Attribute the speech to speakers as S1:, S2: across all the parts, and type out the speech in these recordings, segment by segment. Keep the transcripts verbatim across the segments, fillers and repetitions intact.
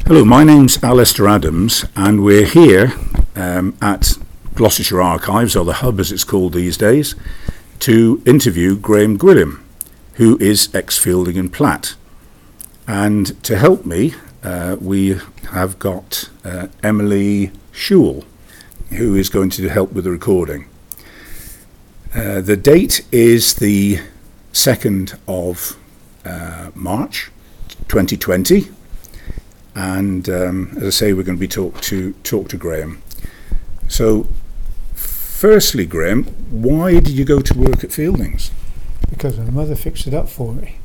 S1: Hello, my name's Alistair Adams, and we're here um, at Gloucestershire Archives, or the Hub as it's called these days, to interview Graham Gwilym, who is ex-Fielding and Platt. And to help me, uh, we have got uh, Emily Shewell, who is going to help with the recording. Uh, the date is the second of uh, March twenty twenty. And um, as I say, we're going to be talk to talk to Graham. So, firstly, Graham, why did you go to work at Fieldings?
S2: Because my mother fixed it up for me.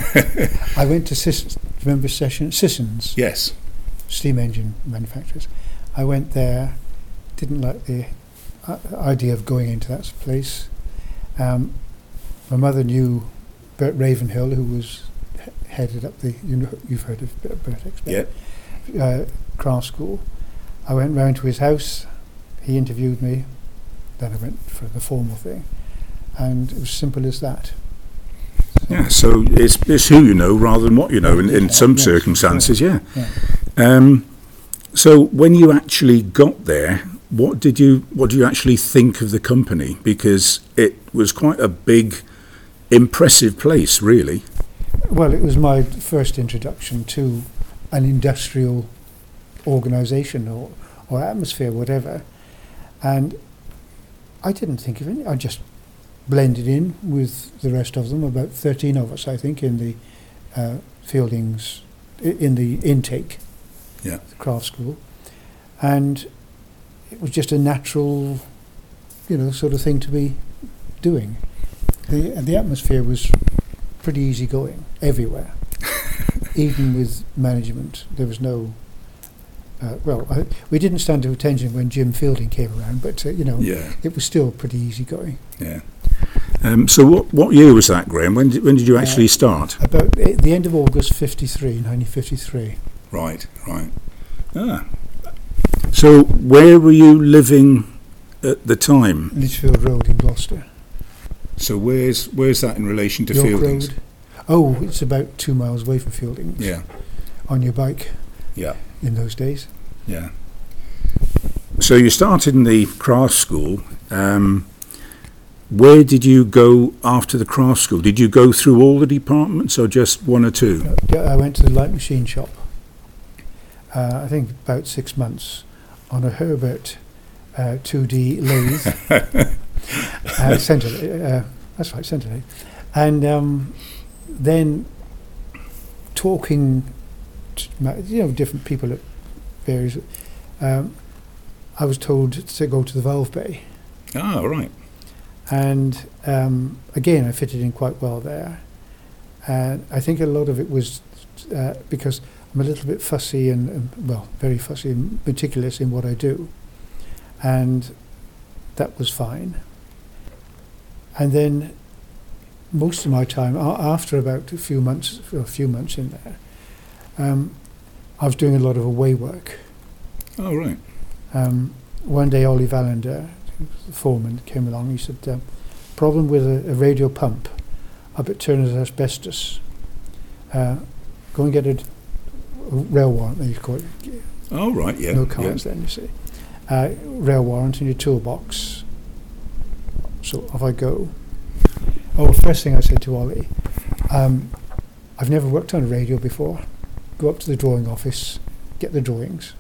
S2: I went to Sis- remember session Sissons.
S1: Yes.
S2: Steam engine manufacturers. I went there. Didn't like the uh, idea of going into that place. Um, my mother knew Bert Ravenhill, who was headed up the, you know, you've heard of Bert Expert,
S1: yeah.
S2: uh, craft school. I went round to his house, he interviewed me, then I went for the formal thing, and it was simple as that. So
S1: yeah, so it's, it's who you know rather than what you know in, in
S2: yeah,
S1: some
S2: yes,
S1: circumstances, yeah.
S2: yeah.
S1: Um, so when you actually got there, what did you what do you actually think of the company? Because it was quite a big, impressive place, really.
S2: Well, it was my first introduction to an industrial organisation or, or atmosphere, whatever. And I didn't think of it. I just blended in with the rest of them, about thirteen of us, I think, in the uh, Fieldings, in the intake,
S1: yeah.
S2: the craft school. And it was just a natural, you know, sort of thing to be doing. The, the atmosphere was pretty easygoing everywhere, even with management. There was no. Uh, well, I, we didn't stand to attention when Jim Fielding came around, but uh, you know,
S1: yeah.
S2: it was still pretty easygoing.
S1: Yeah. Um, so, what what year was that, Graham? When did when did you actually
S2: uh,
S1: start?
S2: About uh, the end of August fifty-three, nineteen fifty-three.
S1: Right, right. Ah. So, where were you living at the time?
S2: Litchfield Road in Gloucester.
S1: So where's where's that in relation to
S2: York
S1: Fieldings?
S2: Road. Oh, it's about two miles away from Fieldings.
S1: Yeah.
S2: On your bike.
S1: Yeah.
S2: In those days.
S1: Yeah. So you started in the craft school. Um, where did you go after the craft school? Did you go through all the departments or just one or two?
S2: No, I went to the light machine shop. Uh, I think about six months on a Herbert uh, two D lathe. uh, centre, uh, that's right, centre lathe. And um, then talking to, you know, different people at various, um, I was told to go to the valve bay.
S1: Ah, right.
S2: And um, again, I fitted in quite well there. And I think a lot of it was uh, because I'm a little bit fussy and, and, well, very fussy and meticulous in what I do. And that was fine. And then most of my time, a- after about a few months, a few months in there, um, I was doing a lot of away work.
S1: Oh, right.
S2: Um, one day, Ollie Valander, the foreman, came along. He said, um, "Problem with a, a radial pump up at Turner's Asbestos. Uh, go and get a, a rail warrant." They call it.
S1: Oh, right. Yeah.
S2: No cars
S1: yeah.
S2: then, you see. Uh, rail warrant in your toolbox. So off I go. Oh, first thing I said to Ollie, um, I've never worked on a radio before. Go up to the drawing office, get the drawings.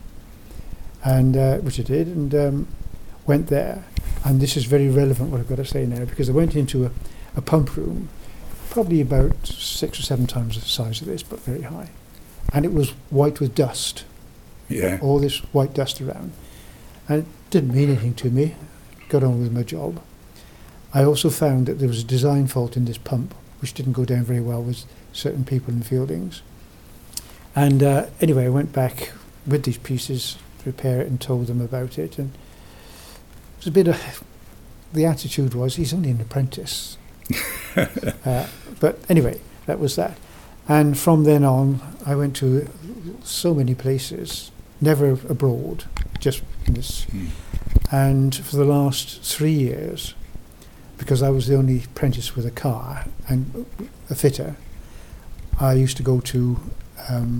S2: And uh, which I did, and um, went there. And this is very relevant, what I've got to say now, because I went into a, a pump room, probably about six or seven times the size of this, but very high. And it was white with dust.
S1: Yeah.
S2: All this white dust around. And it didn't mean anything to me. Got on with my job. I also found that there was a design fault in this pump, which didn't go down very well with certain people in Fieldings. And uh, anyway, I went back with these pieces to repair it and told them about it. And it was a bit of, the attitude was, he's only an apprentice. uh, but anyway, that was that. And from then on, I went to so many places, never abroad, just in this. Mm. And for the last three years, because I was the only apprentice with a car and a fitter, I used to go to um,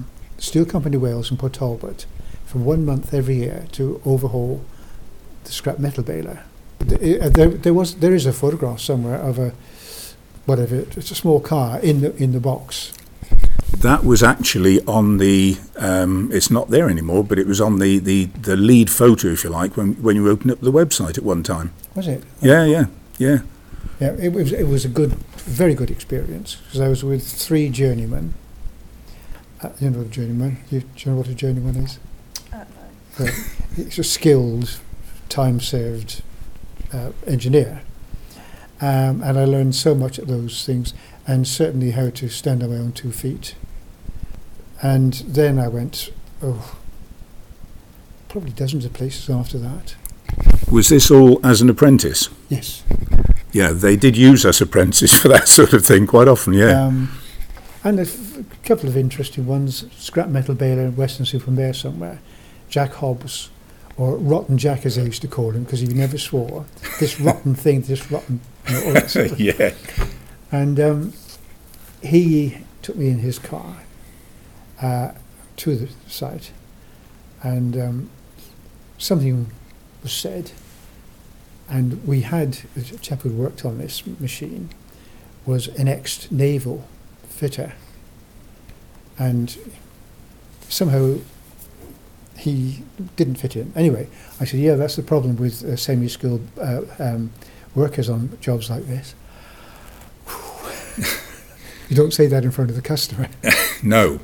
S2: Steel Company Wales in Port Talbot for one month every year to overhaul the scrap metal baler. The, uh, there, there was there is a photograph somewhere of a whatever it's a small car in the in the box.
S1: That was actually on the, um, it's not there anymore, but it was on the, the, the lead photo, if you like, when when you opened up the website at one time.
S2: Was it?
S1: Yeah, yeah, yeah.
S2: Yeah, it was it was a good, very good experience because I was with three journeymen. Uh, you know what a journeyman? You, do you know what a journeyman is?
S3: Uh, no.
S2: Uh, it's a skilled, time-served uh, engineer. Um, and I learned so much of those things, and certainly how to stand on my own two feet. And then I went, oh, probably dozens of places after that.
S1: Was this all as an apprentice?
S2: Yes.
S1: Yeah, they did use us apprentices for that sort of thing quite often, yeah.
S2: Um, and a f- couple of interesting ones, scrap metal baler in Weston-super-Mare somewhere, Jack Hobbs, or Rotten Jack as I used to call him because he never swore, this rotten thing, this rotten, you know, all that sort of
S1: Yeah.
S2: And um, he took me in his car uh, to the site, and um, something was said, and we had, the chap who worked on this machine was an ex-naval fitter, and somehow he didn't fit in. Anyway, I said, yeah, that's the problem with uh, semi-skilled uh, um, workers on jobs like this. You don't say that in front of the customer.
S1: No.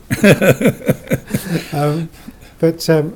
S2: um, but um,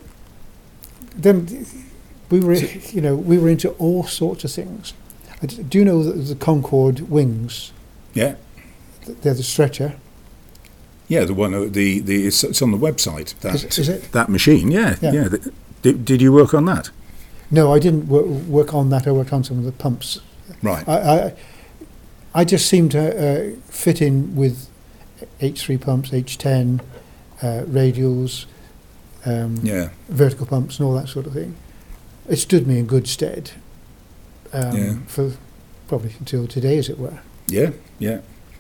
S2: then we were, you know, we were into all sorts of things. I d- do you know the, the Concorde wings?
S1: Yeah.
S2: Th- They're the stretcher.
S1: Yeah, the one, uh, the, the it's, it's on the website. That,
S2: Is, is it?
S1: That machine, yeah.
S2: Yeah.
S1: yeah. The, did, did you work on that?
S2: No, I didn't wor- work on that. I worked on some of the pumps.
S1: Right.
S2: I, I, I just seemed to uh, fit in with H three pumps, H ten, uh, radials, um,
S1: Yeah.
S2: vertical pumps and all that sort of thing. It stood me in good stead um,
S1: Yeah.
S2: for probably until today, as it were.
S1: Yeah, yeah.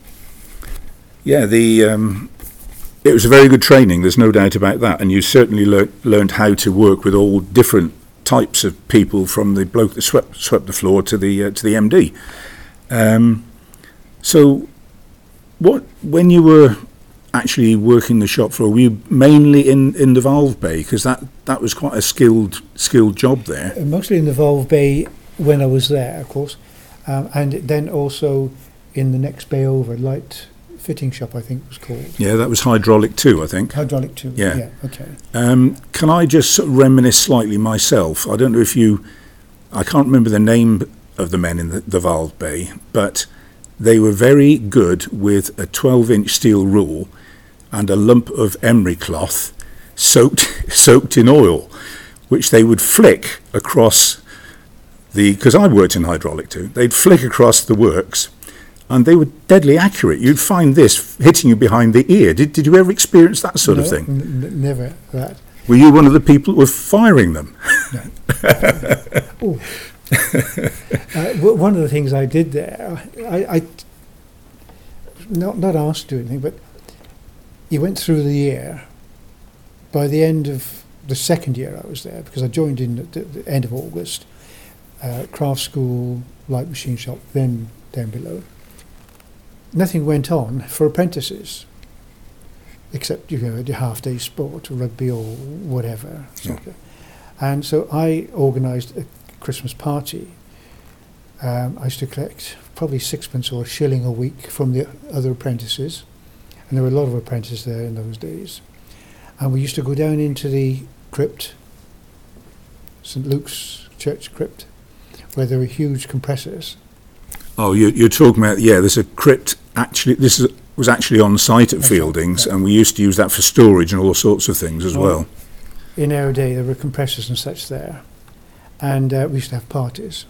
S1: Yeah, the um, it was a very good training, there's no doubt about that, and you certainly lear- learned how to work with all different types of people, from the bloke that swept, swept the floor to the uh, to the M D. Um, so, what when you were actually working the shop floor, were you mainly in, in the valve bay? Because that, that was quite a skilled skilled job there.
S2: Uh, Mostly in the valve bay when I was there, of course, um, and then also in the next bay over, light fitting shop, I think it was called.
S1: Yeah, that was hydraulic too, I think.
S2: Hydraulic too.
S1: Yeah.
S2: Yeah. Okay.
S1: Um, can I just sort of reminisce slightly myself? I don't know if you, I can't remember the name of the men in the, the valve bay, but they were very good with a twelve-inch steel rule and a lump of emery cloth soaked soaked in oil, which they would flick across the, because I worked in hydraulic too, they'd flick across the works, and they were deadly accurate. You'd find this hitting you behind the ear. Did, did you ever experience that sort
S2: no,
S1: of thing?
S2: N- n- never that.
S1: Were you one of the people who were firing them?
S2: Oh. uh, w- one of the things I did there, I, I not not asked to do anything, but you went through the year. By the end of the second year I was there, because I joined in at the, the end of August, uh, craft school, light machine shop, then down below. Nothing went on for apprentices, except you know your half day sport, rugby or whatever.
S1: Yeah.
S2: And so I organised a Christmas party. Um, I used to collect probably sixpence or a shilling a week from the other apprentices, and there were a lot of apprentices there in those days. And we used to go down into the crypt, Saint Luke's Church crypt, where there were huge compressors.
S1: Oh, you, you're talking about, yeah, there's a crypt, actually, this is, was actually on site at
S2: That's right,
S1: Fieldings,
S2: yeah.
S1: and we used to use that for storage and all sorts of things as
S2: Oh.
S1: well.
S2: In our day, there were compressors and such there, and uh, we used to have parties.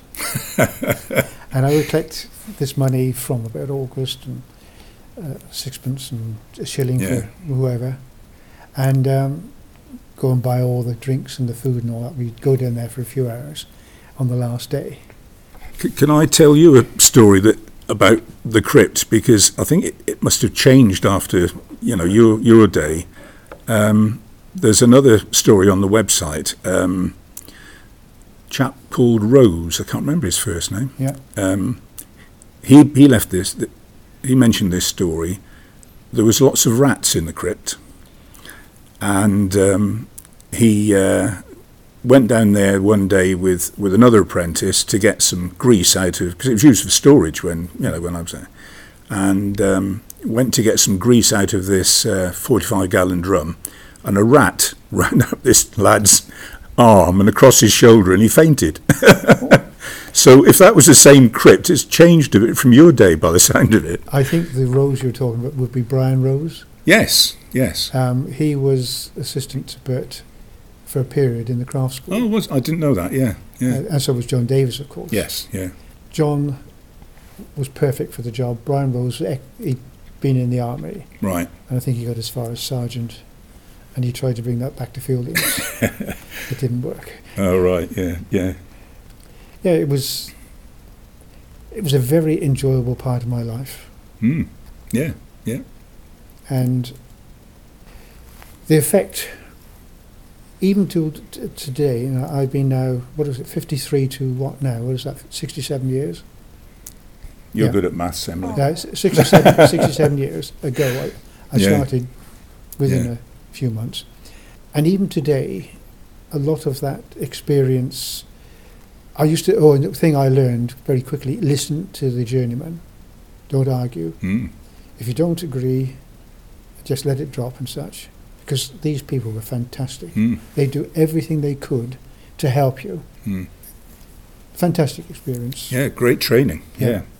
S2: And I would collect this money from about August, and uh, sixpence and a shilling
S1: Yeah.
S2: for whoever, and um, go and buy all the drinks and the food and all that. We'd go down there for a few hours on the last day.
S1: C- can I tell you a story that about the crypt? Because I think it, it must have changed after, you know, your your day. Um, there's another story on the website. Um, chap called Rose, I can't remember his first name.
S2: Yeah.
S1: Um, he he left this. He mentioned this story. There was lots of rats in the crypt, and um, he uh, went down there one day with, with another apprentice to get some grease out of, because it was used for storage when you know when I was there, and um, went to get some grease out of this uh, forty-five gallon drum, and a rat ran up this lad's arm and across his shoulder, and he fainted. So if that was the same crypt, it's changed a bit from your day by the sound of it.
S2: I think the Rose you're talking about would be Brian Rose.
S1: Yes, yes.
S2: Um, he was assistant to Bert for a period in the craft school.
S1: Oh, was I didn't know that. Yeah, yeah.
S2: Uh, and so was John Davis, of course.
S1: Yes, yeah.
S2: John was perfect for the job. Brian Rose, he'd been in the army,
S1: Right.
S2: and I think he got as far as sergeant, and he tried to bring that back to fielding. It didn't work.
S1: Oh, right. Yeah, yeah.
S2: Yeah, it was. It was a very enjoyable part of my life,
S1: Hmm. Yeah, yeah.
S2: and the effect, even to t- today. You know, I've been now. What is it? Fifty-three to what now? What is that? Sixty-seven years.
S1: You're
S2: Yeah.
S1: good at maths, Emily.
S2: Uh, s- sixty-seven, sixty-seven years ago, I, I
S1: Yeah.
S2: started within
S1: Yeah.
S2: a few months. And even today, a lot of that experience, I used to, oh, and the thing I learned very quickly, listen to the journeyman, don't argue.
S1: Hmm.
S2: If you don't agree, just let it drop and such. Because these people were fantastic.
S1: Hmm.
S2: They do everything they could to help you.
S1: Hmm.
S2: Fantastic experience.
S1: Yeah, great training.
S2: Yeah.
S1: Yeah,